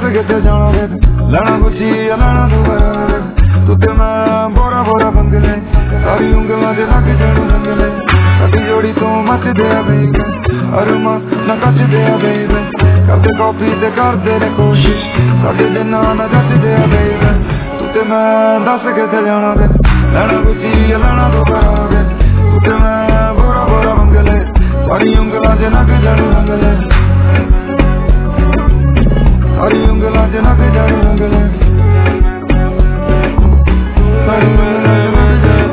किथे जाना वे लेना गुची लेना दोबारा वे तू ते मैं बोरा बोरा बंगले सारी उंगलां दे लग जाने रंगले साडी जोड़ी तो मच दे बेबी अरमा ना कच दे बेबी करते कॉफी ते करते ने कोशिश साडे दिना ना जच दे बेबी तू ते मैं दस किथे जाना वे लेना गुची लेना दोबारा वे तू ते मैं बोरा बोरा बंगले सारी उंगलां दे लग जाने रंगले सारी उंगलां दे लग जाने रंगले सारी उंगलां दे लग जाने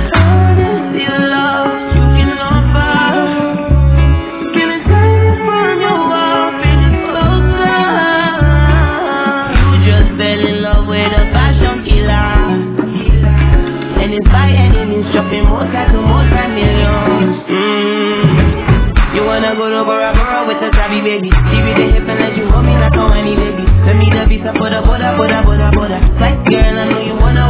by any means, dropping more to millions. You wanna go to Bora Bora with a savvy baby? Give me the hip and let you hold me like a whiny baby. Send me the visa for the boda. Like girl, I know you wanna.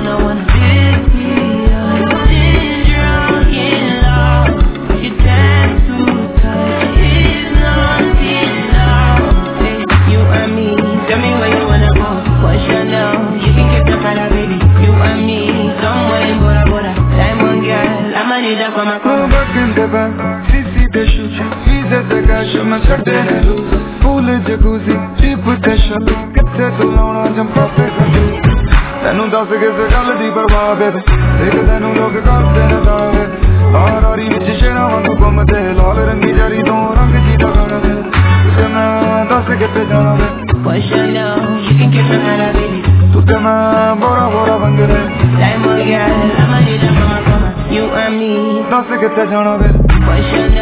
You dance too tight, it's not enough. Hey, you and me, tell me where you wanna go. What's your now? You can get the color, baby. You and me, somewhere in Bora Bora. Diamond girl, I'ma need that for my car. Back in the back, CC the shoes, visa the cash, I'm a certain loose. Pool jacuzzi, deep with the shell. Get set to launa, jump up with the juice. Tenu das ke se gal di parwa bebe. Ek tenu log kaarte na daave. Aarari vich shena vangu ghumde. Laal rangi jari to rang ji lagana de. Tujhe main das kitte jana de. What's your now? You can get my heart, baby. Tujhe main bora bora bangre. Diamond girl, I'ma need that for my mama. You and me. Das kitte jana de. What's your now?